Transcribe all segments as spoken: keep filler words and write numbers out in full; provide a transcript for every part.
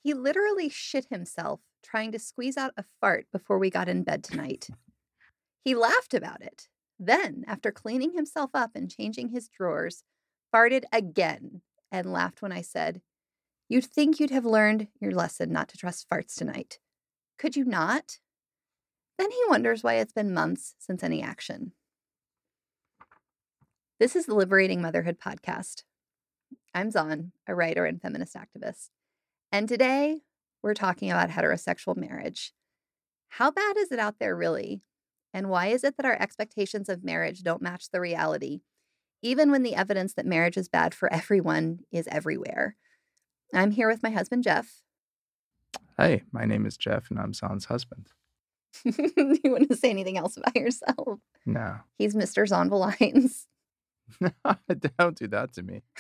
He literally shit himself trying to squeeze out a fart before we got in bed tonight. He laughed about it. Then, after cleaning himself up and changing his drawers, farted again and laughed when I said, "You'd think you'd have learned your lesson not to trust farts tonight. Could you not?" Then he wonders why it's been months since any action. This is the Liberating Motherhood podcast. I'm Zon, a writer and feminist activist. And today, we're talking about heterosexual marriage. How bad is it out there, really? And why is it that our expectations of marriage don't match the reality, even when the evidence that marriage is bad for everyone is everywhere? I'm here with my husband, Jeff. Hi, my name is Jeff, and I'm Zon's husband. You want to say anything else about yourself? No. He's Mister Zonvalines. Don't do that to me.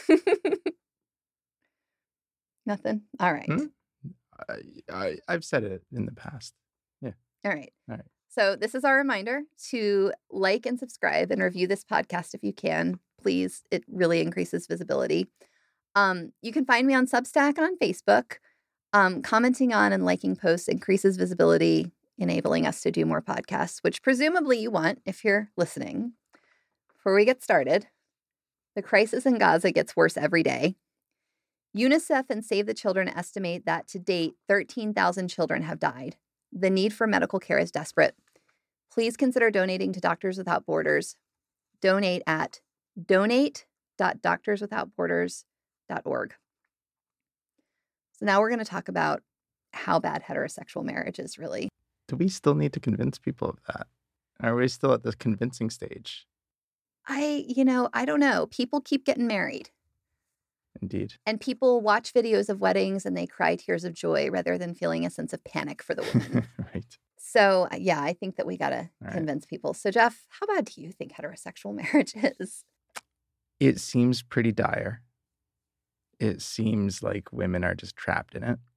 Nothing? All right. Hmm? I, I, I've said it in the past. Yeah. All right. All right. So this is our reminder to like and subscribe and review this podcast if you can. Please. It really increases visibility. Um, you can find me on Substack and on Facebook. Um, commenting on and liking posts increases visibility, enabling us to do more podcasts, which presumably you want if you're listening. Before we get started, the crisis in Gaza gets worse every day. UNICEF and Save the Children estimate that to date, thirteen thousand children have died. The need for medical care is desperate. Please consider donating to Doctors Without Borders. Donate at donate dot doctors without borders dot org. So now we're going to talk about how bad heterosexual marriage is, really. Do we still need to convince people of that? Are we still at the convincing stage? I, you know, I don't know. People keep getting married. Indeed. And people watch videos of weddings and they cry tears of joy rather than feeling a sense of panic for the woman. Right. So, yeah, I think that we got to All convince right. people. So, Jeff, how bad do you think heterosexual marriage is? It seems pretty dire. It seems like women are just trapped in it.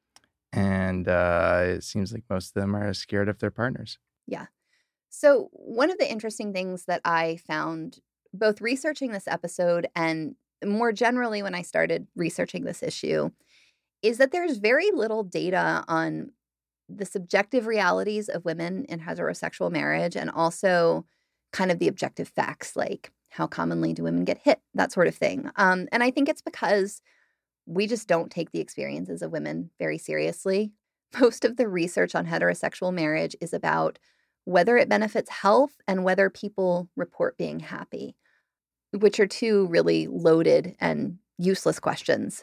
And uh, it seems like most of them are scared of their partners. Yeah. So one of the interesting things that I found both researching this episode and more generally when I started researching this issue is that there's very little data on the subjective realities of women in heterosexual marriage and also kind of the objective facts, like how commonly do women get hit, that sort of thing. Um, and I think it's because we just don't take the experiences of women very seriously. Most of the research on heterosexual marriage is about whether it benefits health and whether people report being happy, which are two really loaded and useless questions.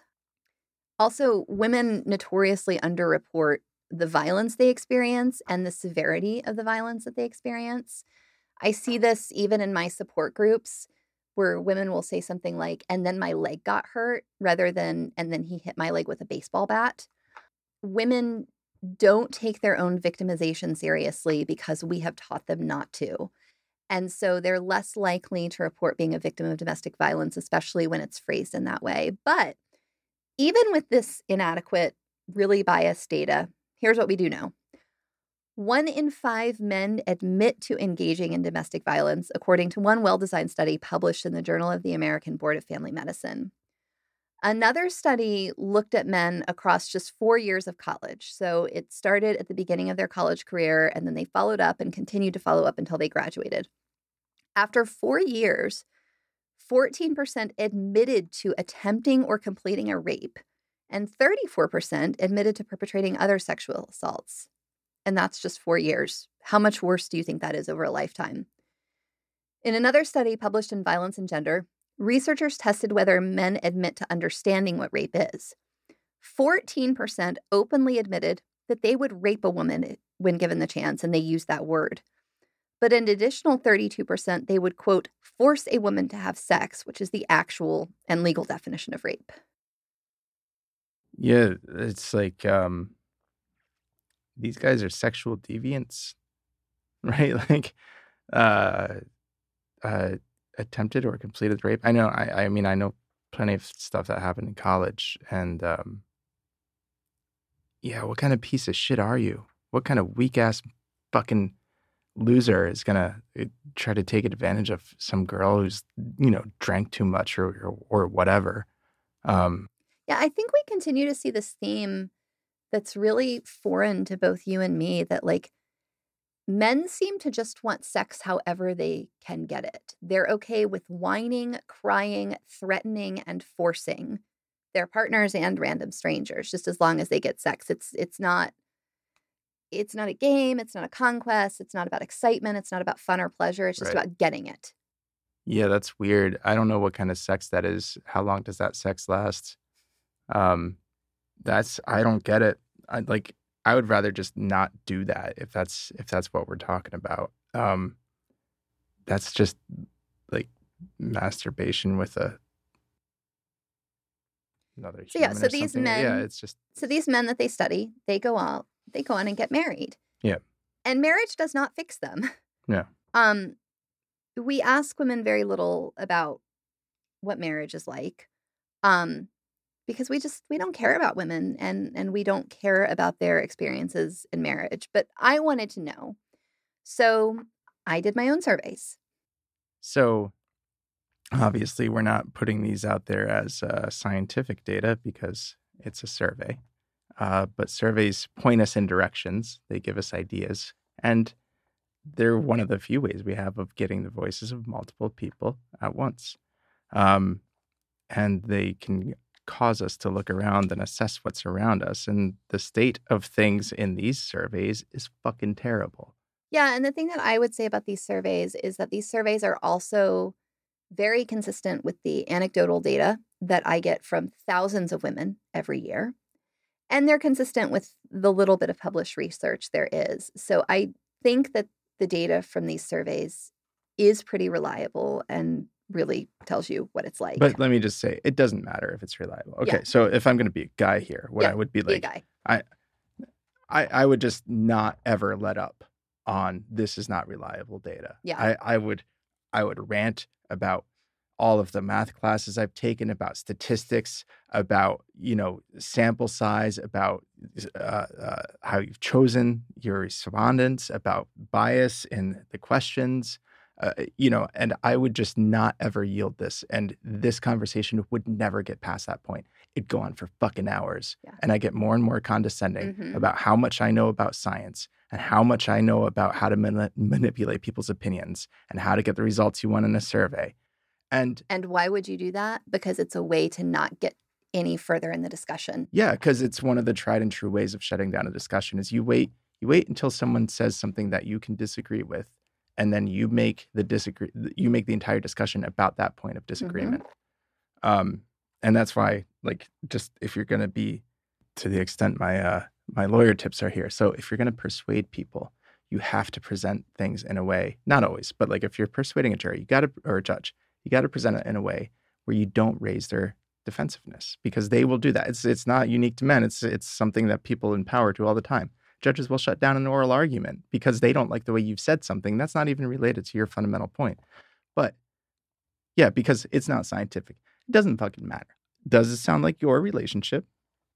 Also, women notoriously underreport the violence they experience and the severity of the violence that they experience. I see this even in my support groups where women will say something like, "and then my leg got hurt," rather than, "and then he hit my leg with a baseball bat." Women don't take their own victimization seriously because we have taught them not to. And so they're less likely to report being a victim of domestic violence, especially when it's phrased in that way. But even with this inadequate, really biased data, here's what we do know. One in five men admit to engaging in domestic violence, according to one well-designed study published in the Journal of the American Board of Family Medicine. Another study looked at men across just four years of college. So it started at the beginning of their college career, and then they followed up and continued to follow up until they graduated. After four years, fourteen percent admitted to attempting or completing a rape, and thirty-four percent admitted to perpetrating other sexual assaults. And that's just four years. How much worse do you think that is over a lifetime? In another study published in Violence and Gender, researchers tested whether men admit to understanding what rape is. fourteen percent openly admitted that they would rape a woman when given the chance, and they used that word. But an additional thirty-two percent, they would, quote, force a woman to have sex, which is the actual and legal definition of rape. Yeah, it's like um, these guys are sexual deviants, right? Like, uh, uh, attempted or completed rape. I know, I, I mean, I know plenty of stuff that happened in college. And um, yeah, what kind of piece of shit are you? What kind of weak ass fucking loser is going to try to take advantage of some girl who's, you know, drank too much or or, or whatever? Um, yeah, I think we continue to see this theme that's really foreign to both you and me, that like men seem to just want sex however they can get it. They're okay with whining, crying, threatening, and forcing their partners and random strangers, just as long as they get sex. It's it's not it's not a game, it's not a conquest, it's not about excitement, it's not about fun or pleasure, it's just Right. about getting it. Yeah, that's weird. I don't know what kind of sex that is. How long does that sex last? Um, that's I don't get it. I like I would rather just not do that if that's if that's what we're talking about. Um, that's just like masturbation with a another So yeah, human so or these something. Yeah, men, it's just so these men that they study, they go out, they go on and get married. yeah, And marriage does not fix them. yeah. Um, we ask women very little about what marriage is like. Um, because we just we don't care about women and and we don't care about their experiences in marriage. But I wanted to know. So I did my own surveys. So obviously, we're not putting these out there as uh, scientific data because it's a survey. Uh, but surveys point us in directions. They give us ideas. And they're one of the few ways we have of getting the voices of multiple people at once. Um, and they can cause us to look around and assess what's around us. And the state of things in these surveys is fucking terrible. Yeah, and the thing that I would say about these surveys is that these surveys are also very consistent with the anecdotal data that I get from thousands of women every year. And they're consistent with the little bit of published research there is. So I think that the data from these surveys is pretty reliable and really tells you what it's like. But let me just say, it doesn't matter if it's reliable. Okay, Yeah. so if I'm going to be a guy here, what Yeah, I would be be a like, guy. I, I, I would just not ever let up on this is not reliable data. Yeah. I, I would, I would rant about all of the math classes I've taken, about statistics, about, you know, sample size, about uh, uh, how you've chosen your respondents, about bias in the questions, uh, you know, and I would just not ever yield this. And this conversation would never get past that point. It'd go on for fucking hours. Yeah. And I get more and more condescending Mhm. about how much I know about science and how much I know about how to mani- manipulate people's opinions and how to get the results you want in a survey. And And why would you do that? Because it's a way to not get any further in the discussion. yeah, because it's one of the tried and true ways of shutting down a discussion is you wait, you wait until someone says something that you can disagree with, and then you make the disagree, you make the entire discussion about that point of disagreement. Mm-hmm. Um, and that's why, like, just if you're going to be, to the extent my uh, my lawyer tips are here. So if you're going to persuade people, you have to present things in a way, not always, but like if you're persuading a jury, you got to, or a judge, you got to present it in a way where you don't raise their defensiveness because they will do that. It's it's not unique to men. It's it's something that people in power do all the time. Judges will shut down an oral argument because they don't like the way you've said something that's not even related to your fundamental point. But yeah, because it's not scientific. It doesn't fucking matter. Does it sound like your relationship?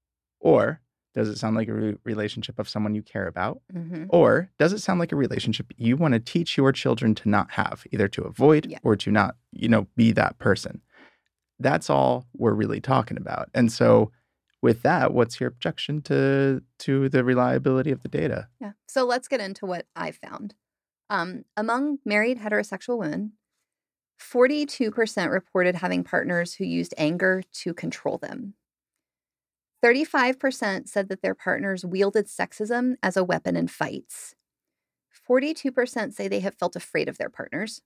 Or does it sound like a re- relationship of someone you care about? Mm-hmm. Or does it sound like a relationship you want to teach your children to not have, either to avoid Yeah. or to not, you know, be that person? That's all we're really talking about. And so with that, what's your objection to to the reliability of the data? Yeah. So let's get into what I found. Um, among married heterosexual women, forty-two percent reported having partners who used anger to control them. thirty-five percent said that their partners wielded sexism as a weapon in fights. forty-two percent say they have felt afraid of their partners.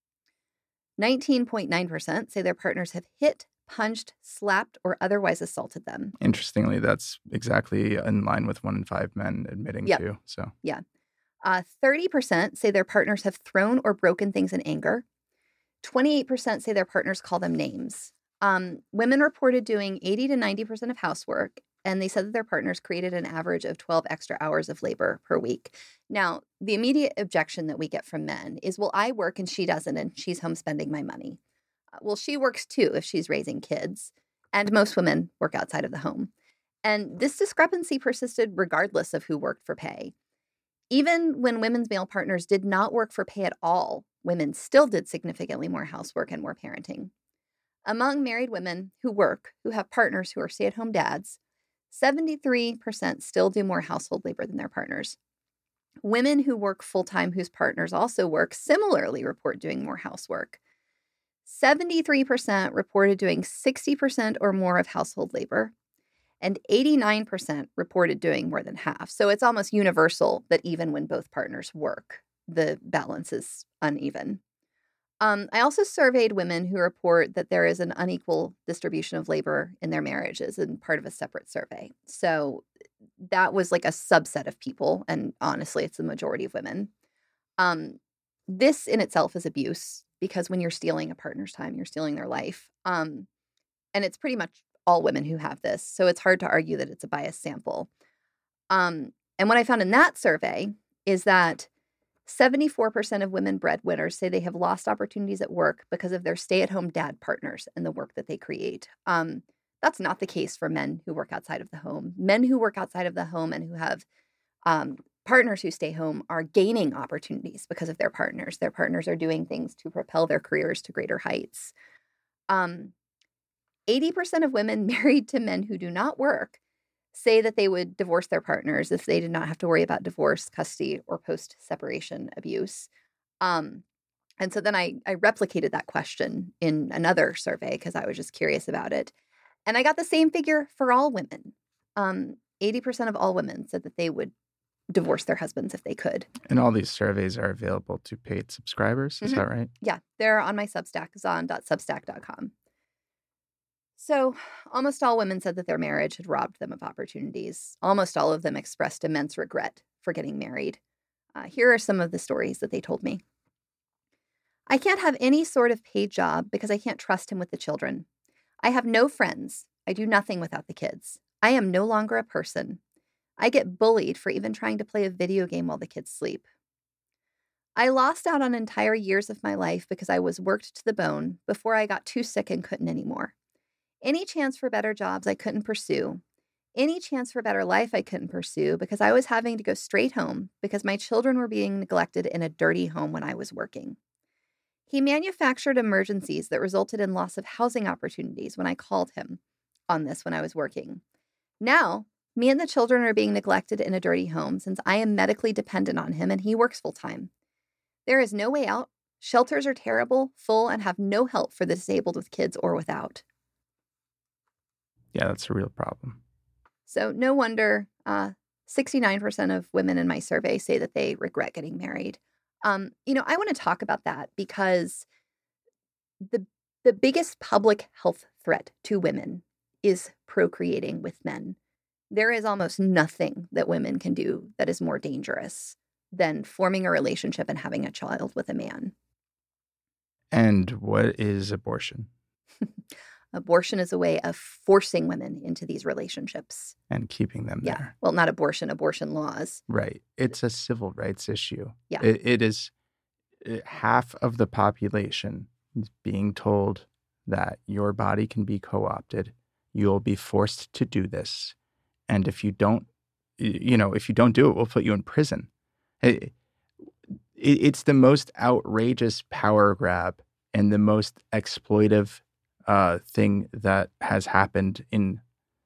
nineteen point nine percent say their partners have hit, punched, slapped, or otherwise assaulted them. Interestingly, that's exactly in line with one in five men admitting Yep. to. So Yeah. Uh, thirty percent say their partners have thrown or broken things in anger. twenty-eight percent say their partners call them names. Um, women reported doing eighty to ninety percent of housework, and they said that their partners created an average of twelve extra hours of labor per week. Now, the immediate objection that we get from men is, well, I work and she doesn't, and she's home spending my money. Uh, well, she works too if she's raising kids, and most women work outside of the home. And this discrepancy persisted regardless of who worked for pay. Even when women's male partners did not work for pay at all, women still did significantly more housework and more parenting. Among married women who work, who have partners who are stay-at-home dads, seventy-three percent still do more household labor than their partners. Women who work full-time whose partners also work similarly report doing more housework. seventy-three percent reported doing sixty percent or more of household labor, and eighty-nine percent reported doing more than half. So it's almost universal that even when both partners work, the balance is uneven. Um, I also surveyed women who report that there is an unequal distribution of labor in their marriages and part of a separate survey. So that was like a subset of people. And honestly, it's the majority of women. Um, this in itself is abuse because when you're stealing a partner's time, you're stealing their life. Um, and it's pretty much all women who have this. So it's hard to argue that it's a biased sample. Um, and what I found in that survey is that seventy-four percent of women breadwinners say they have lost opportunities at work because of their stay-at-home dad partners and the work that they create. Um, that's not the case for men who work outside of the home. Men who work outside of the home and who have um, partners who stay home are gaining opportunities because of their partners. Their partners are doing things to propel their careers to greater heights. Um, eighty percent of women married to men who do not work say that they would divorce their partners if they did not have to worry about divorce, custody, or post-separation abuse. Um, and so then I, I replicated that question in another survey because I was just curious about it. And I got the same figure for all women. Um, eighty percent of all women said that they would divorce their husbands if they could. And all these surveys are available to paid subscribers. Is mm-hmm. that right? Yeah, they're on my Substack, zon dot substack dot com. So almost all women said that their marriage had robbed them of opportunities. Almost all of them expressed immense regret for getting married. Uh, here are some of the stories that they told me. I can't have any sort of paid job because I can't trust him with the children. I have no friends. I do nothing without the kids. I am no longer a person. I get bullied for even trying to play a video game while the kids sleep. I lost out on entire years of my life because I was worked to the bone before I got too sick and couldn't anymore. Any chance for better jobs I couldn't pursue. Any chance for better life I couldn't pursue because I was having to go straight home because my children were being neglected in a dirty home when I was working. He manufactured emergencies that resulted in loss of housing opportunities when I called him on this when I was working. Now, me and the children are being neglected in a dirty home since I am medically dependent on him and he works full time. There is no way out. Shelters are terrible, full, and have no help for the disabled with kids or without. Yeah, that's a real problem. So no wonder uh, sixty-nine percent of women in my survey say that they regret getting married. Um, you know, I want to talk about that because the the biggest public health threat to women is procreating with men. There is almost nothing that women can do that is more dangerous than forming a relationship and having a child with a man. And what is abortion? Abortion is a way of forcing women into these relationships. And keeping them yeah. there. Well, not abortion, abortion laws. Right. It's a civil rights issue. Yeah. It, it is it, half of the population is being told that your body can be co-opted. You'll be forced to do this. And if you don't, you know, if you don't do it, we'll put you in prison. It, it, it's the most outrageous power grab and the most exploitive Uh, thing that has happened in,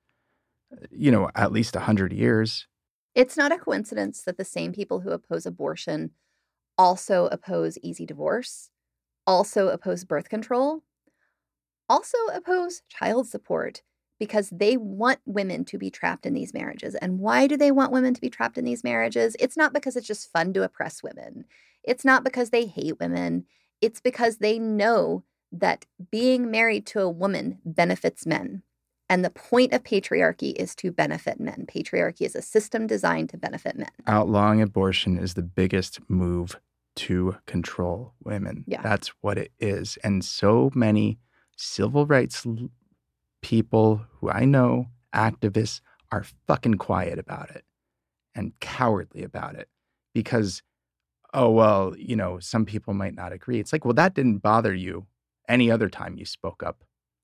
you know, at least a hundred years. It's not a coincidence that the same people who oppose abortion also oppose easy divorce, also oppose birth control, also oppose child support because they want women to be trapped in these marriages. And why do they want women to be trapped in these marriages? It's not because it's just fun to oppress women. It's not because they hate women. It's because they know that being married to a woman benefits men. And the point of patriarchy is to benefit men. Patriarchy is a system designed to benefit men. Outlawing abortion is the biggest move to control women. Yeah. That's what it is. And so many civil rights l- people who I know, activists, are fucking quiet about it and cowardly about it because, oh, well, you know, some people might not agree. It's like, well, that didn't bother you any other time you spoke up.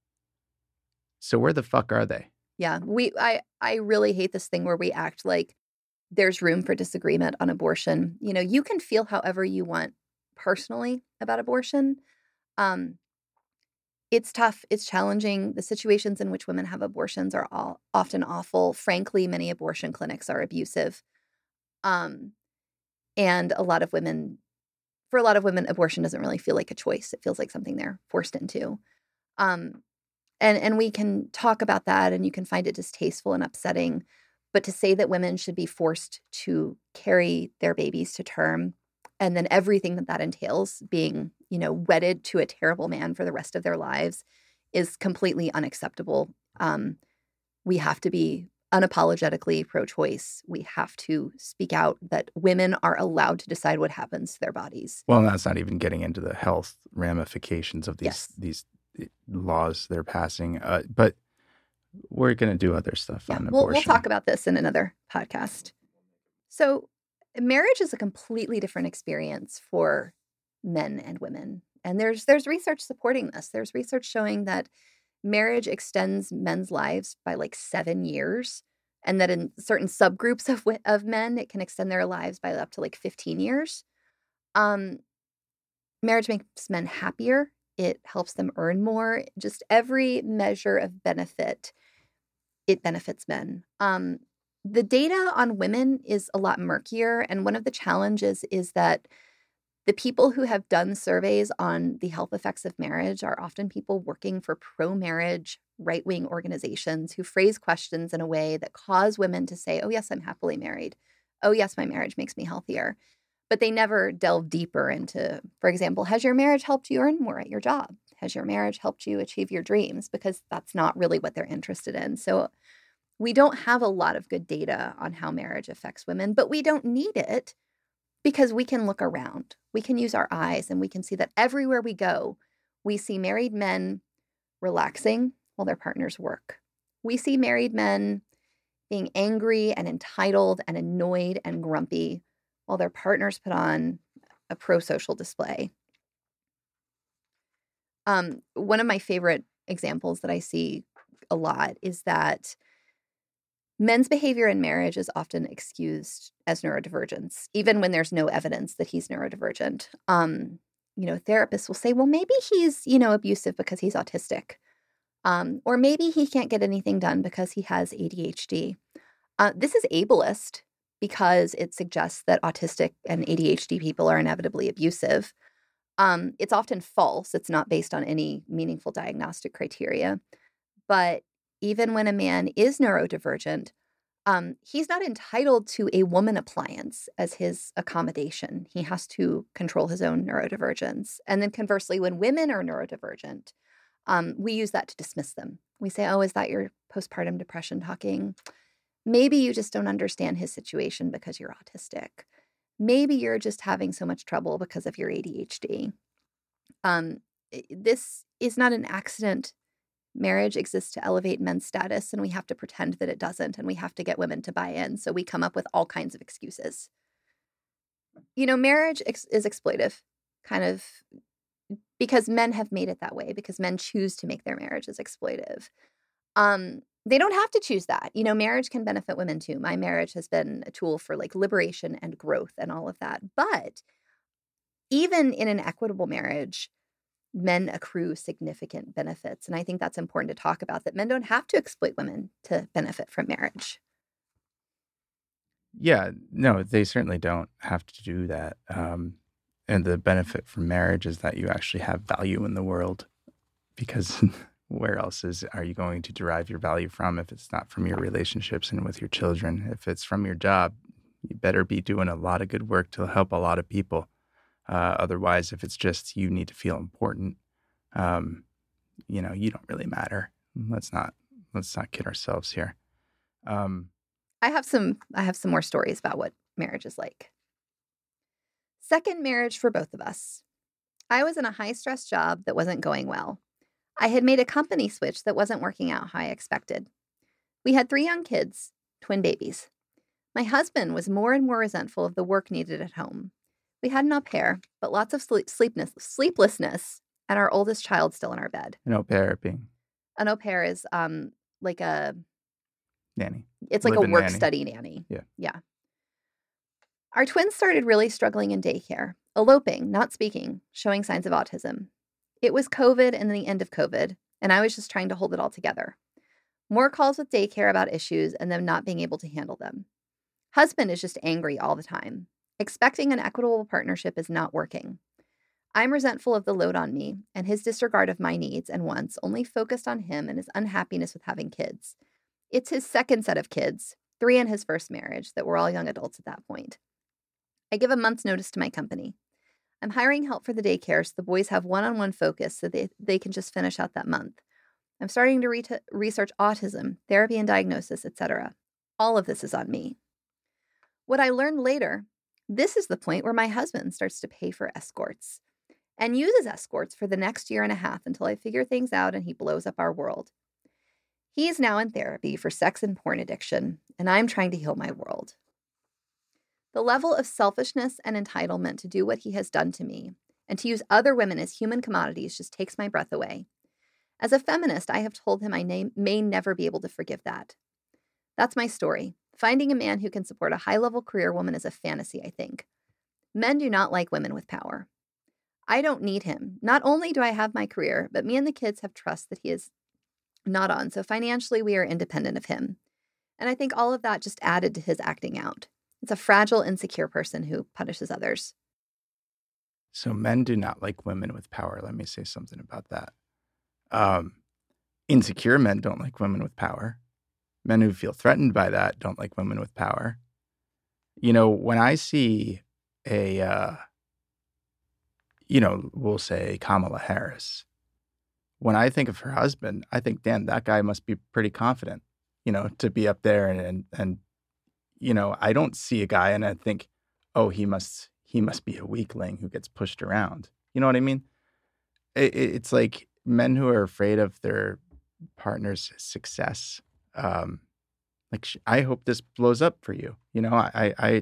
So where the fuck are they? Yeah, we I I really hate this thing where we act like there's room for disagreement on abortion. You know, you can feel however you want personally about abortion. Um, It's tough. It's challenging. The situations in which women have abortions are all, often awful. Frankly, many abortion clinics are abusive. Um, and a lot of women, for a lot of women, abortion doesn't really feel like a choice. It feels like something they're forced into. Um, and and we can talk about that, and you can find it distasteful and upsetting. But to say that women should be forced to carry their babies to term, and then everything that that entails, being, you know, wedded to a terrible man for the rest of their lives, is completely unacceptable. Um, we have to be unapologetically pro-choice. We have to speak out that women are allowed to decide what happens to their bodies. Well, that's not even getting into the health ramifications of these Yes. these laws they're passing. Uh, but we're going to do other stuff Yeah, on we'll, abortion. we'll talk about this in another podcast. So marriage is a completely different experience for men and women. And there's there's research supporting this. There's research showing that marriage extends men's lives by like seven years, and that in certain subgroups of wi- of men, it can extend their lives by up to like fifteen years. Um, marriage makes men happier. It helps them earn more. Just every measure of benefit, it benefits men. Um, the data on women is a lot murkier, and one of the challenges is that the people who have done surveys on the health effects of marriage are often people working for pro-marriage right-wing organizations who phrase questions in a way that cause women to say, oh, yes, I'm happily married. Oh, yes, my marriage makes me healthier. But they never delve deeper into, for example, has your marriage helped you earn more at your job? Has your marriage helped you achieve your dreams? Because that's not really what they're interested in. So we don't have a lot of good data on how marriage affects women, but we don't need it. Because we can look around, we can use our eyes, and we can see that everywhere we go, we see married men relaxing while their partners work. We see married men being angry and entitled and annoyed and grumpy while their partners put on a pro-social display. Um, one of my favorite examples that I see a lot is that men's behavior in marriage is often excused as neurodivergence, even when there's no evidence that he's neurodivergent. Um, you know, therapists will say, well, maybe he's, you know, abusive because he's autistic. Um, or maybe he can't get anything done because he has A D H D. Uh, this is ableist because it suggests that autistic and A D H D people are inevitably abusive. Um, it's often false. It's not based on any meaningful diagnostic criteria. But even when a man is neurodivergent, um, he's not entitled to a woman appliance as his accommodation. He has to control his own neurodivergence. And then conversely, when women are neurodivergent, um, we use that to dismiss them. We say, oh, is that your postpartum depression talking? Maybe you just don't understand his situation because you're autistic. Maybe you're just having so much trouble because of your A D H D. Um, this is not an accident. Marriage exists to elevate men's status, and we have to pretend that it doesn't, and we have to get women to buy in. So we come up with all kinds of excuses. You know, marriage ex- is exploitive, kind of, because men have made it that way, because men choose to make their marriages exploitive. Um, they don't have to choose that. You know, marriage can benefit women too. My marriage has been a tool for like liberation and growth and all of that. But even in an equitable marriage, men accrue significant benefits. And I think that's important to talk about, that men don't have to exploit women to benefit from marriage. Yeah, no, they certainly don't have to do that. Um, and the benefit from marriage is that you actually have value in the world, because where else is are you going to derive your value from if it's not from your relationships and with your children? If it's from your job, you better be doing a lot of good work to help a lot of people. Uh, otherwise, if it's just you need to feel important, um, you know, you don't really matter. Let's not let's not kid ourselves here. Um, I have some I have some more stories about what marriage is like. Second marriage for both of us. I was in a high-stress job that wasn't going well. I had made a company switch that wasn't working out how I expected. We had three young kids, twin babies. My husband was more and more resentful of the work needed at home. We had an au pair, but lots of sleep, sleepness, sleeplessness, and our oldest child still in our bed. an au pair being An au pair is um like a nanny. it's like a Live-in work nanny. study nanny. Yeah. Yeah. Our twins started really struggling in daycare, eloping, not speaking, showing signs of autism. It was COVID and the end of COVID, and I was just trying to hold it all together. More calls with daycare about issues and them not being able to handle them. Husband is just angry all the time. Expecting an equitable partnership is not working. I'm resentful of the load on me and his disregard of my needs and wants only focused on him and his unhappiness with having kids. It's his second set of kids, three in his first marriage, that were all young adults at that point. I give a month's notice to my company. I'm hiring help for the daycare so the boys have one-on-one focus so they, they can just finish out that month. I'm starting to re- research autism, therapy and diagnosis, et cetera. All of this is on me. What I learned later, this is the point where my husband starts to pay for escorts and uses escorts for the next year and a half until I figure things out and he blows up our world. He is now in therapy for sex and porn addiction, and I'm trying to heal my world. The level of selfishness and entitlement to do what he has done to me and to use other women as human commodities just takes my breath away. As a feminist, I have told him I may, may never be able to forgive that. That's my story. Finding a man who can support a high-level career woman is a fantasy, I think. Men do not like women with power. I don't need him. Not only do I have my career, but me and the kids have trust that he is not on, so financially we are independent of him. And I think all of that just added to his acting out. It's a fragile, insecure person who punishes others. So men do not like women with power. Let me say something about that. Um, insecure men don't like women with power. Men who feel threatened by that don't like women with power. You know, when I see a, uh, you know, we'll say Kamala Harris, when I think of her husband, I think, damn, that guy must be pretty confident, you know, to be up there and, and, and you know, I don't see a guy and I think, oh, he must, he must be a weakling who gets pushed around. You know what I mean? It, it, it's like men who are afraid of their partner's success. Um, like, I hope this blows up for you. You know, I, I,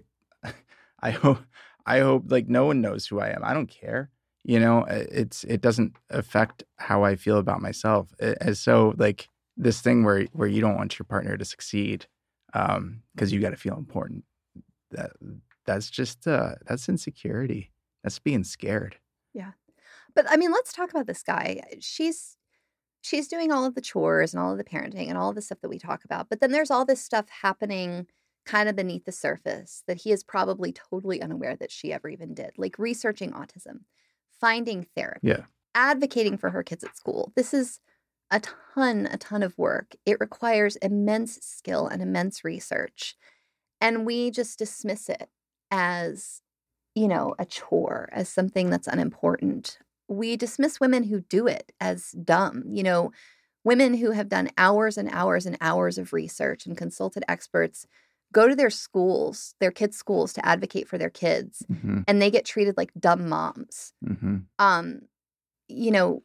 I hope, I hope like no one knows who I am. I don't care. You know, it's, it doesn't affect how I feel about myself. And so like this thing where, where you don't want your partner to succeed, um, cause you got to feel important. That, that's just, uh, that's insecurity. That's being scared. Yeah. But I mean, let's talk about this guy. She's, she's doing all of the chores and all of the parenting and all of the stuff that we talk about. But then there's all this stuff happening kind of beneath the surface that he is probably totally unaware that she ever even did, like researching autism, finding therapy, yeah. advocating for her kids at school. This is a ton, a ton of work. It requires immense skill and immense research. And we just dismiss it as, you know, a chore, as something that's unimportant. We dismiss women who do it as dumb, you know, women who have done hours and hours and hours of research and consulted experts go to their schools, their kids' schools to advocate for their kids, mm-hmm. and they get treated like dumb moms. Mm-hmm. Um, you know,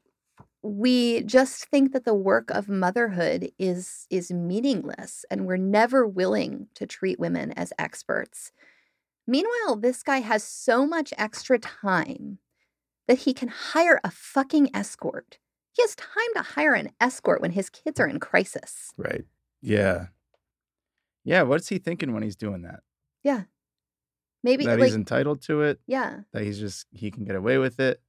we just think that the work of motherhood is is meaningless, and we're never willing to treat women as experts. Meanwhile, this guy has so much extra time that he can hire a fucking escort. He has time to hire an escort when his kids are in crisis. Right. Yeah. Yeah. What's he thinking when he's doing that? Yeah. Maybe that like, he's entitled to it. Yeah. That he's just, he can get away with it.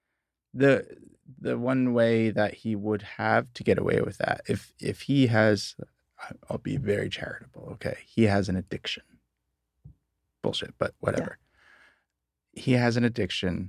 The the one way that he would have to get away with that, if if he has, I'll be very charitable, okay? He has an addiction. Bullshit, but whatever. Yeah. He has an addiction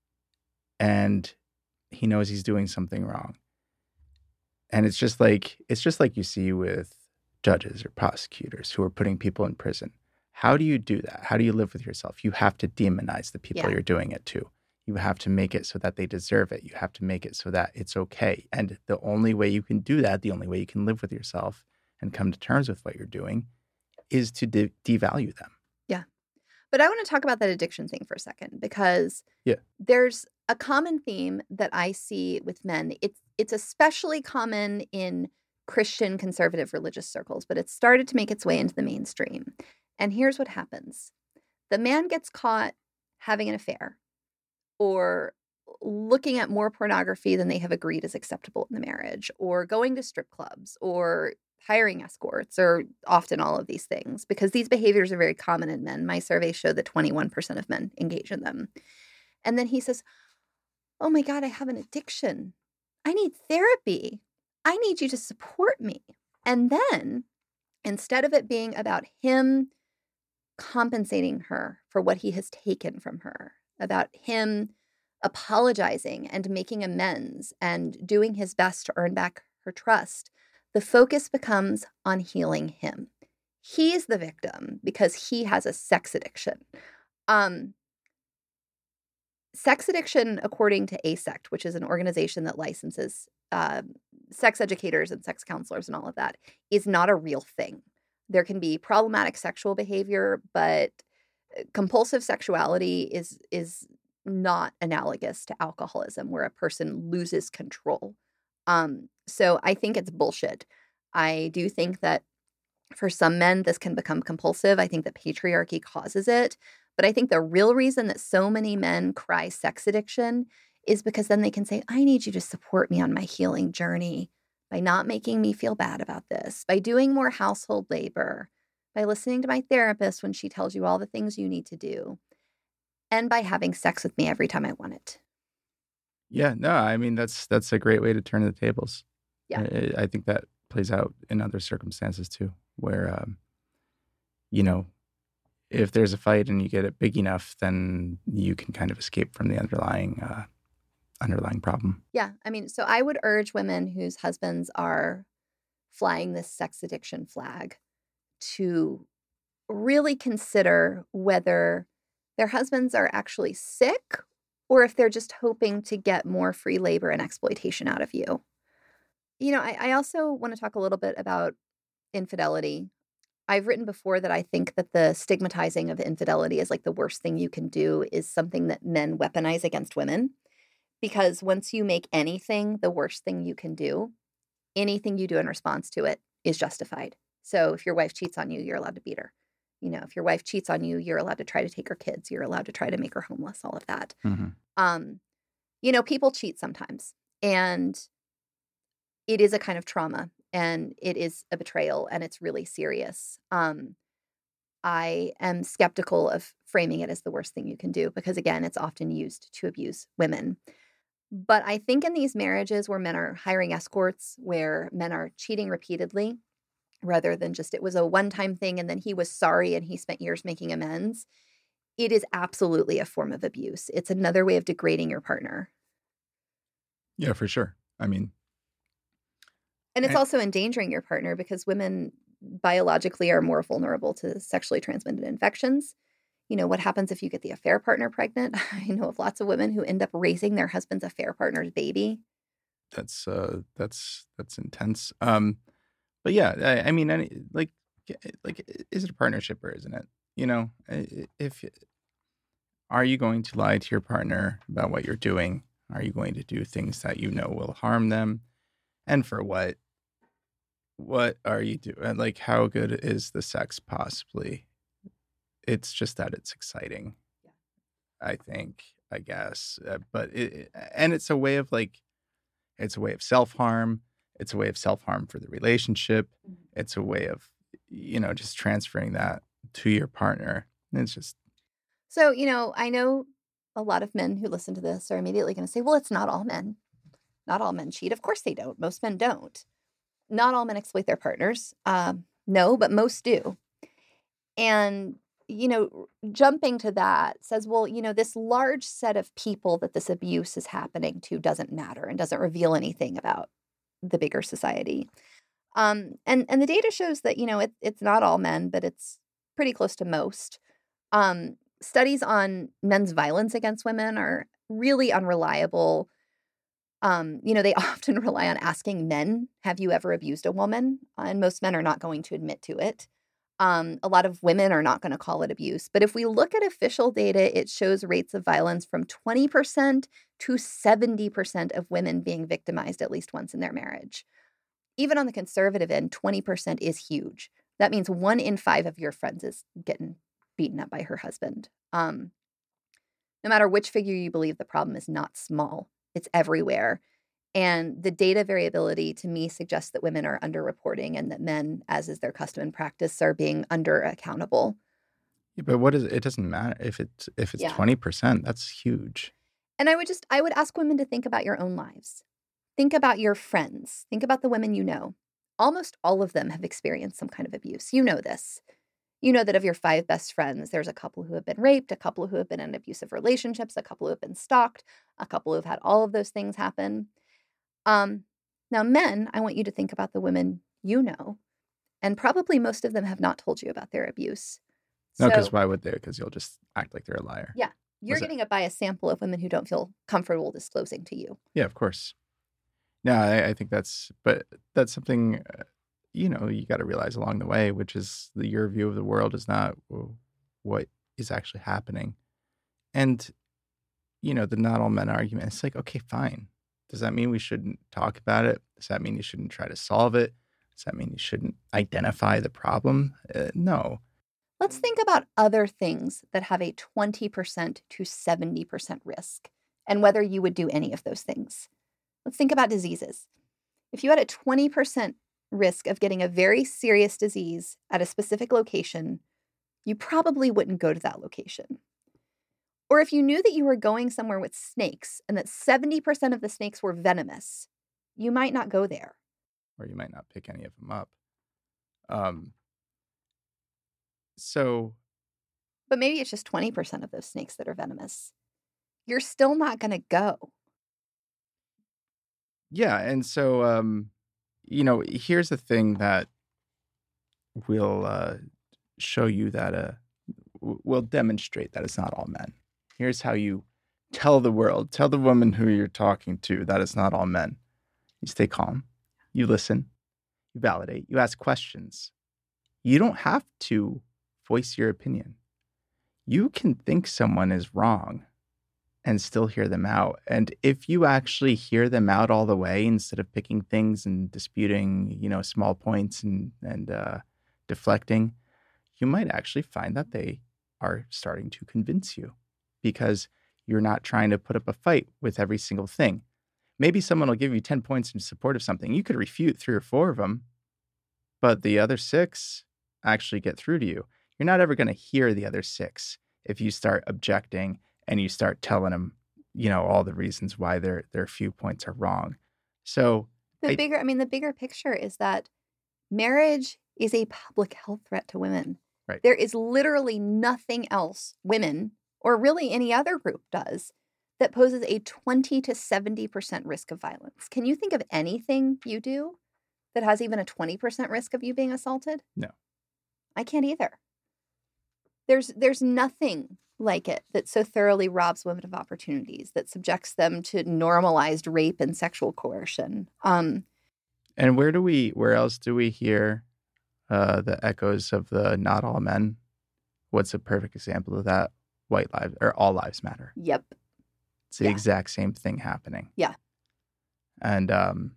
and he knows he's doing something wrong. And it's just like, it's just like you see with judges or prosecutors who are putting people in prison. How do you do that? How do you live with yourself? You have to demonize the people yeah. you're doing it to. You have to make it so that they deserve it. You have to make it so that it's okay. And the only way you can do that, the only way you can live with yourself and come to terms with what you're doing is to de- devalue them. Yeah. But I want to talk about that addiction thing for a second, because yeah. there's a common theme that I see with men. It's, it's especially common in Christian conservative religious circles, but it's started to make its way into the mainstream. And here's what happens. The man gets caught having an affair or looking at more pornography than they have agreed is acceptable in the marriage, or going to strip clubs, or hiring escorts, or often all of these things, because these behaviors are very common in men. My survey showed that twenty-one percent of men engage in them. And then he says, oh my God, I have an addiction. I need therapy. I need you to support me. And then instead of it being about him compensating her for what he has taken from her, about him apologizing and making amends and doing his best to earn back her trust, the focus becomes on healing him. He's the victim because he has a sex addiction. Um, sex addiction, according to AASECT, which is an organization that licenses uh, sex educators and sex counselors and all of that, is not a real thing. There can be problematic sexual behavior, but compulsive sexuality is is not analogous to alcoholism, where a person loses control. Um, so I think it's bullshit. I do think that for some men, this can become compulsive. I think that patriarchy causes it. But I think the real reason that so many men cry sex addiction is because then they can say, I need you to support me on my healing journey by not making me feel bad about this, by doing more household labor, by listening to my therapist when she tells you all the things you need to do, and by having sex with me every time I want it. Yeah, no, I mean, that's that's a great way to turn the tables. Yeah. I, I think that plays out in other circumstances too, where, um, you know, if there's a fight and you get it big enough, then you can kind of escape from the underlying uh, underlying problem. Yeah. I mean, so I would urge women whose husbands are flying this sex addiction flag to really consider whether their husbands are actually sick or if they're just hoping to get more free labor and exploitation out of you. You know, I, I also want to talk a little bit about infidelity. I've written before that I think that the stigmatizing of infidelity is like the worst thing you can do is something that men weaponize against women. Because once you make anything the worst thing you can do, anything you do in response to it is justified. So if your wife cheats on you, you're allowed to beat her. You know, if your wife cheats on you, you're allowed to try to take her kids. You're allowed to try to make her homeless, all of that. Mm-hmm. Um, you know, people cheat sometimes. And it is a kind of trauma. And it is a betrayal. And it's really serious. Um, I am skeptical of framing it as the worst thing you can do. Because, again, it's often used to abuse women. But I think in these marriages where men are hiring escorts, where men are cheating repeatedly, rather than just it was a one-time thing and then he was sorry and he spent years making amends, it is absolutely a form of abuse. It's another way of degrading your partner. Yeah, for sure. I mean, and it's I, also endangering your partner because women biologically are more vulnerable to sexually transmitted infections. You know, what happens if you get the affair partner pregnant? I know of lots of women who end up raising their husband's affair partner's baby. That's uh, that's that's intense. Um, but yeah, I, I mean, any, like, like, is it a partnership or isn't it? You know, if are you going to lie to your partner about what you're doing? Are you going to do things that you know will harm them? And for what? What are you doing? Like, how good is the sex possibly? It's just that it's exciting, yeah. I think, I guess. Uh, but, it, and it's a way of like, it's a way of self-harm. It's a way of self-harm for the relationship. Mm-hmm. It's a way of, you know, just transferring that to your partner. And it's just. So, you know, I know a lot of men who listen to this are immediately going to say, well, it's not all men. Not all men cheat. Of course they don't. Most men don't. Not all men exploit their partners. Um, no, but most do. And you know, jumping to that says, well, you know, this large set of people that this abuse is happening to doesn't matter and doesn't reveal anything about the bigger society. Um, and, and the data shows that, you know, it, it's not all men, but it's pretty close to most. Um, studies on men's violence against women are really unreliable. Um, you know, they often rely on asking men, have you ever abused a woman? And most men are not going to admit to it. Um, a lot of women are not going to call it abuse. But if we look at official data, it shows rates of violence from twenty percent to seventy percent of women being victimized at least once in their marriage. Even on the conservative end, twenty percent is huge. That means one in five of your friends is getting beaten up by her husband. Um, no matter which figure you believe, the problem is not small. It's everywhere. And the data variability to me suggests that women are underreporting and that men, as is their custom and practice, are being under accountable. Yeah, but what is it? It doesn't matter if it's if it's twenty percent. That's huge. And I would just, I would ask women to think about your own lives. Think about your friends. Think about the women you know. Almost all of them have experienced some kind of abuse. You know this. You know that of your five best friends, there's a couple who have been raped, a couple who have been in abusive relationships, a couple who have been stalked, a couple who have had all of those things happen. Um, now, men, I want you to think about the women you know, and probably most of them have not told you about their abuse. No, because So, why would they? Because you'll just act like they're a liar. yeah, you're Was it- getting a biased sample of women who don't feel comfortable disclosing to you. Yeah, of course. No, I, I think that's, but that's something, uh, you know, you got to realize along the way, which is the, your view of the world is not w- what is actually happening. And, you know, the not all men argument, it's like, okay, fine. Does that mean we shouldn't talk about it? Does that mean you shouldn't try to solve it? Does that mean you shouldn't identify the problem? Uh, no. Let's think about other things that have a twenty percent to seventy percent risk and whether you would do any of those things. Let's think about diseases. If you had a twenty percent risk of getting a very serious disease at a specific location, you probably wouldn't go to that location. Or if you knew that you were going somewhere with snakes and that seventy percent of the snakes were venomous, you might not go there. Or you might not pick any of them up. Um. So, But maybe it's just twenty percent of those snakes that are venomous. You're still not going to go. yeah. And so, um, you know, here's the thing that will uh, show you that, uh, w- will demonstrate that it's not all men. Here's how you tell the world, tell the woman who you're talking to that it's not all men. You stay calm, you listen, you validate, you ask questions. You don't have to voice your opinion. You can think someone is wrong and still hear them out. And if you actually hear them out all the way instead of picking things and disputing, you know, small points and and uh, deflecting, you might actually find that they are starting to convince you because you're not trying to put up a fight with every single thing. Maybe someone will give you ten points in support of something. You could refute three or four of them, but the other six actually get through to you. You're not ever going to hear the other six if you start objecting and you start telling them, you know, all the reasons why their their few points are wrong. So The I- bigger, I mean, the bigger picture is that marriage is a public health threat to women. Right. There is literally nothing else women or really any other group does that poses a twenty to seventy percent risk of violence. Can you think of anything you do that has even a twenty percent risk of you being assaulted? No. I can't either. There's there's nothing like it that so thoroughly robs women of opportunities, that subjects them to normalized rape and sexual coercion. Um, and where do we where else do we hear uh, the echoes of the not all men? What's a perfect example of that? White lives or all lives matter. yep. It's the Yeah. exact same thing happening. Yeah. And um,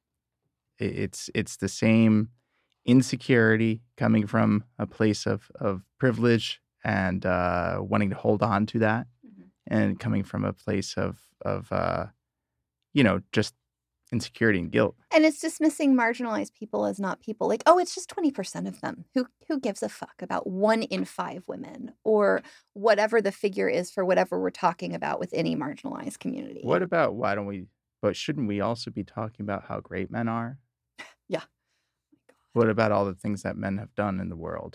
it, it's it's the same insecurity coming from a place of of privilege and uh, wanting to hold on to that, Mhm. and coming from a place of of uh, you know, just insecurity and guilt. And it's dismissing marginalized people as not people. Like, oh, it's just twenty percent of them. Who who gives a fuck about one in five women or whatever the figure is for whatever we're talking about with any marginalized community? What about why don't we? But shouldn't we also be talking about how great men are? Yeah. What about all the things that men have done in the world?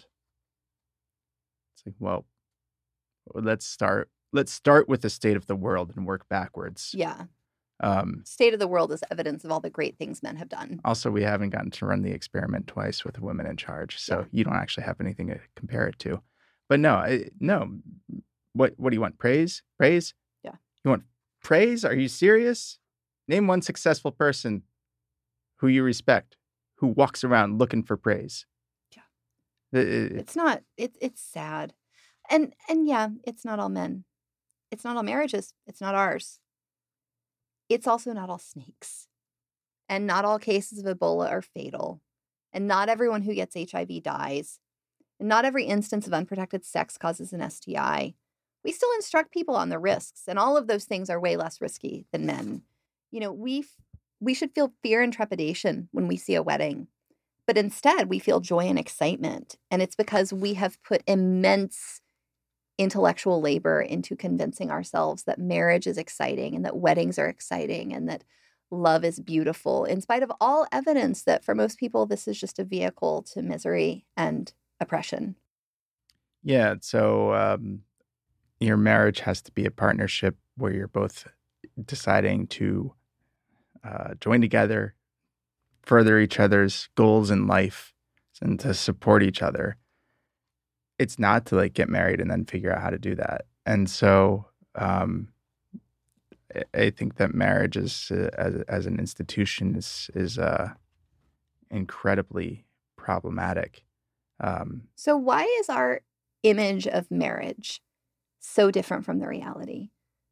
It's like, well, let's start. Let's start with the state of the world and work backwards. Yeah. Um, State of the world is evidence of all the great things men have done. also, we haven't gotten to run the experiment twice with women in charge, so Yeah. you don't actually have anything to compare it to. But no, I, no. What what do you want? Praise? Praise? Yeah. You want praise? Are you serious? Name one successful person who you respect, who walks around looking for praise. Yeah. It- it- It's not, it's it's sad. And and yeah, it's not all men. It's not all marriages. It's not ours. It's also not all snakes. And not all cases of Ebola are fatal. And not everyone who gets H I V dies. And not every instance of unprotected sex causes an S T I. We still instruct people on the risks, and all of those things are way less risky than men. You know, we f- we should feel fear and trepidation when we see a wedding. But instead, we feel joy and excitement. And it's because we have put immense intellectual labor into convincing ourselves that marriage is exciting and that weddings are exciting and that love is beautiful, in spite of all evidence that for most people, this is just a vehicle to misery and oppression. Yeah. So um, your marriage has to be a partnership where you're both deciding to uh, join together, further each other's goals in life, and to support each other. It's not to like get married and then figure out how to do that. And so um, I- I think that marriage is, uh, as as an institution, is is uh, incredibly problematic. Um, So, why is our image of marriage so different from the reality?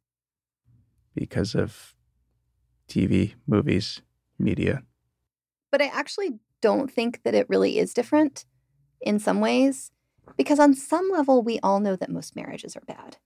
because of T V, movies, media. But I actually don't think that it really is different in some ways, because on some level, we all know that most marriages are bad.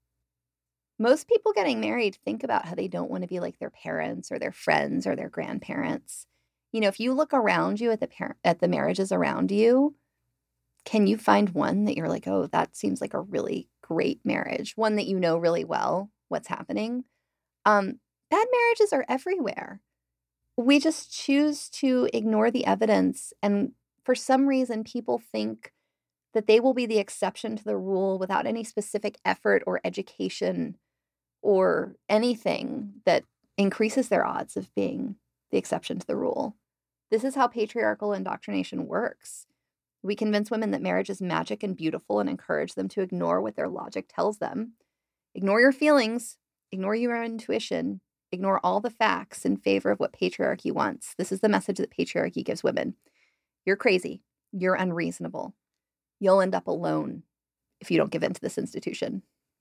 Most people getting married think about how they don't want to be like their parents or their friends or their grandparents. You know, if you look around you at the par- at the marriages around you, can you find one that you're like, oh, that seems like a really great marriage, one that you know really well what's happening? Um, Bad marriages are everywhere. We just choose to ignore the evidence. And for some reason, people think that they will be the exception to the rule without any specific effort or education or anything that increases their odds of being the exception to the rule. This is how patriarchal indoctrination works. We convince women that marriage is magic and beautiful and encourage them to ignore what their logic tells them. Ignore your feelings, ignore your intuition, ignore all the facts in favor of what patriarchy wants. This is the message that patriarchy gives women. You're crazy. You're unreasonable. You'll end up alone if you don't give in to this institution.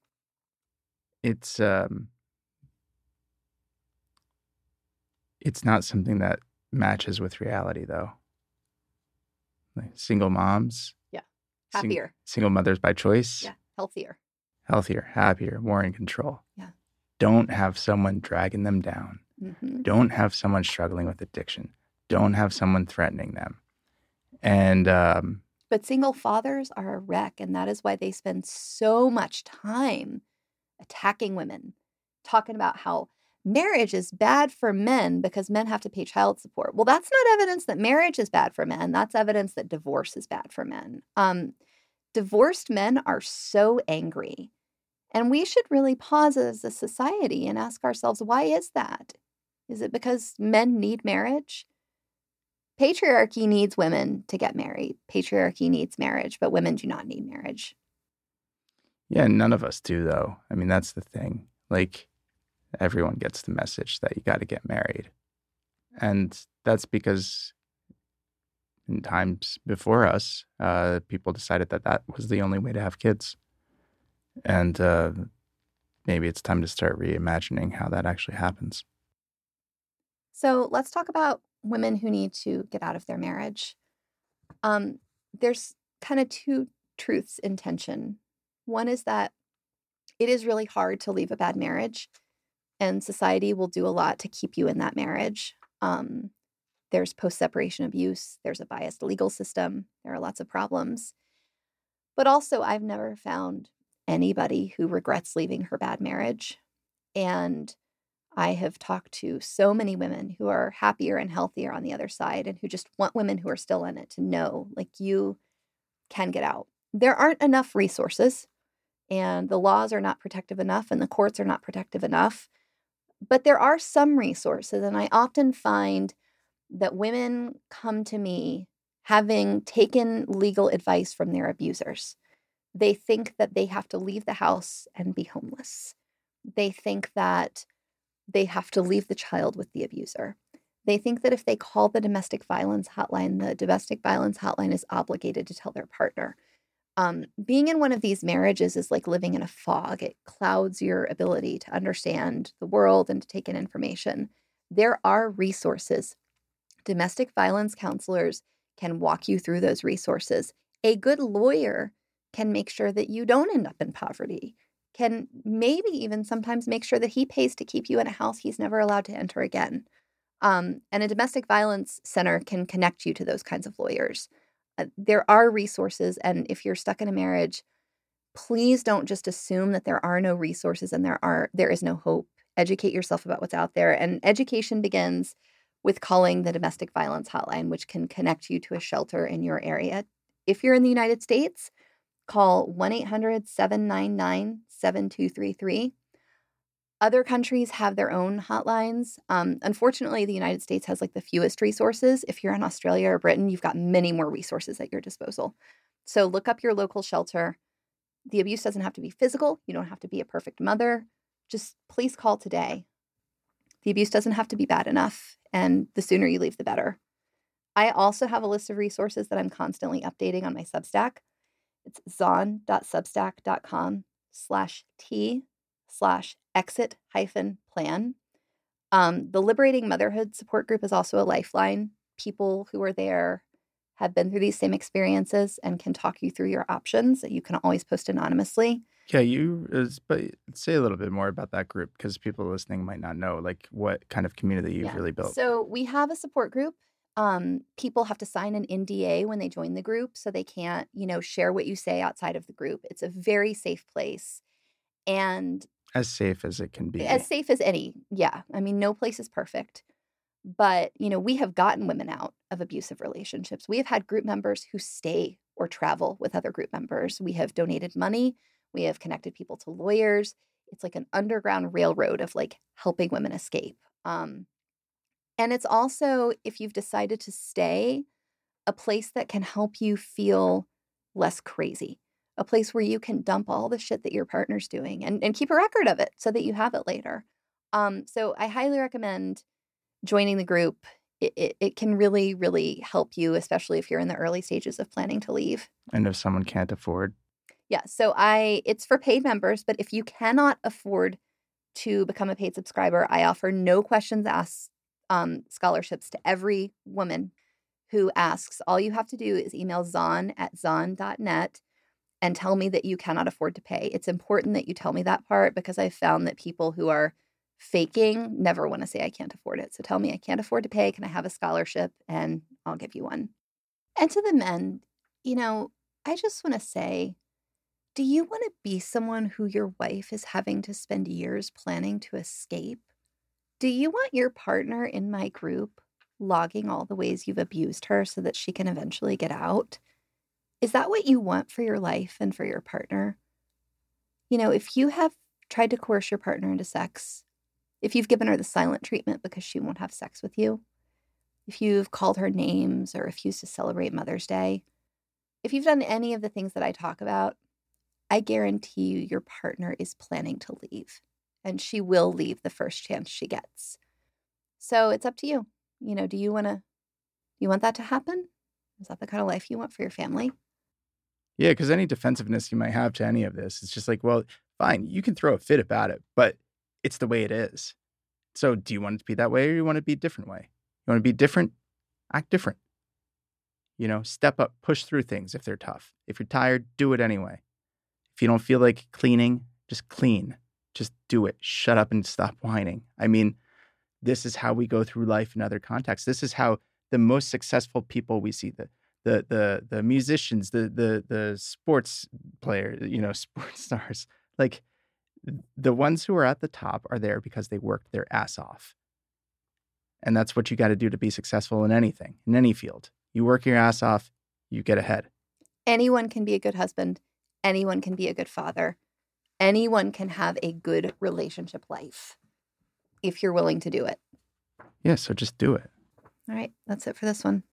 It's um, it's not something that matches with reality, though. Like single moms, Yeah. sing- Happier. single mothers by choice, Yeah. Healthier. healthier, happier, more in control. Yeah. Don't have someone dragging them down. Mm-hmm. Don't have someone struggling with addiction. Don't have someone threatening them. And um, But single fathers are a wreck, and that is why they spend so much time attacking women, talking about how marriage is bad for men because men have to pay child support. Well, that's not evidence that marriage is bad for men. That's evidence that divorce is bad for men. Um, divorced men are so angry. And we should really pause as a society and ask ourselves, why is that? Is it because men need marriage? Patriarchy needs women to get married. Patriarchy needs marriage, but women do not need marriage. yeah, none of us do, though. I mean, that's the thing. Like, everyone gets the message that you got to get married. And that's because in times before us, uh, people decided that that was the only way to have kids. And uh, maybe it's time to start reimagining how that actually happens. So let's talk about women who need to get out of their marriage. Um, there's kind of two truths in tension. One is that it is really hard to leave a bad marriage, and society will do a lot to keep you in that marriage. Um, there's post-separation abuse. There's a biased legal system. There are lots of problems. But also, I've never found anybody who regrets leaving her bad marriage. And I have talked to so many women who are happier and healthier on the other side and who just want women who are still in it to know, like, you can get out. There aren't enough resources, and the laws are not protective enough, and the courts are not protective enough. But there are some resources, and I often find that women come to me having taken legal advice from their abusers. They think that they have to leave the house and be homeless. They think that they have to leave the child with the abuser. They think that if they call the domestic violence hotline, the domestic violence hotline is obligated to tell their partner. Um, being in one of these marriages is like living in a fog. It clouds your ability to understand the world and to take in information. There are resources. Domestic violence counselors can walk you through those resources. A good lawyer can make sure that you don't end up in poverty, can maybe even sometimes make sure that he pays to keep you in a house he's never allowed to enter again. Um, and a domestic violence center can connect you to those kinds of lawyers. Uh, there are resources, and if you're stuck in a marriage, please don't just assume that there are no resources and there are there is no hope. Educate yourself about what's out there. And education begins with calling the domestic violence hotline, which can connect you to a shelter in your area. If you're in the United States, call one eight hundred seven nine nine seven two three three. Other countries have their own hotlines. Um, unfortunately, the United States has like the fewest resources. If you're in Australia or Britain, you've got many more resources at your disposal. So look up your local shelter. The abuse doesn't have to be physical. You don't have to be a perfect mother. Just please call today. The abuse doesn't have to be bad enough, and the sooner you leave, the better. I also have a list of resources that I'm constantly updating on my Substack. It's zon.substack.com slash T slash exit hyphen plan. Um, the Liberating Motherhood support group is also a lifeline. People who are there have been through these same experiences and can talk you through your options. You can always post anonymously. Yeah, you is, but say a little bit more about that group because people listening might not know like what kind of community you've Yeah. really built. So we have a support group. Um, people have to sign an N D A when they join the group, so they can't, you know, share what you say outside of the group. It's a very safe place, and As safe as it can be. as safe as any. Yeah, I mean, no place is perfect. But, you know, we have gotten women out of abusive relationships. We have had group members who stay or travel with other group members. We have donated money. We have connected people to lawyers. It's like an underground railroad of like helping women escape. Um, and it's also, if you've decided to stay, a place that can help you feel less crazy, a place where you can dump all the shit that your partner's doing and, and keep a record of it so that you have it later. Um, so I highly recommend joining the group. It, it, it can really, really help you, especially if you're in the early stages of planning to leave. And if someone can't afford. Yeah. So I, it's for paid members, but if you cannot afford to become a paid subscriber, I offer no questions asked um, scholarships to every woman who asks. All you have to do is email zon at zon dot net and tell me that you cannot afford to pay. It's important that you tell me that part because I've found that people who are faking never want to say I can't afford it. So tell me I can't afford to pay. Can I have a scholarship? And I'll give you one. And to the men, you know, I just want to say, do you want to be someone who your wife is having to spend years planning to escape? Do you want your partner in my group logging all the ways you've abused her so that she can eventually get out? Is that what you want for your life and for your partner? You know, if you have tried to coerce your partner into sex, if you've given her the silent treatment because she won't have sex with you, if you've called her names or refused to celebrate Mother's Day, if you've done any of the things that I talk about, I guarantee you your partner is planning to leave, and she will leave the first chance she gets. So it's up to you. You know, do you want to, you want that to happen? Is that the kind of life you want for your family? Yeah, because any defensiveness you might have to any of this, it's just like, well, fine, you can throw a fit about it, but it's the way it is. So do you want it to be that way or you want it to be a different way? You want to be different? Act different. You know, step up, push through things if they're tough. If you're tired, do it anyway. If you don't feel like cleaning, just clean. Just do it. Shut up and stop whining. I mean, this is how we go through life in other contexts. This is how the most successful people we see, the the the the musicians, the the the sports players, you know, sports stars, like the ones who are at the top are there because they worked their ass off. And that's what you got to do to be successful in anything, in any field. You work your ass off, you get ahead. Anyone can be a good husband. Anyone can be a good father. Anyone can have a good relationship life if you're willing to do it. Yeah, so just do it. All right, that's it for this one.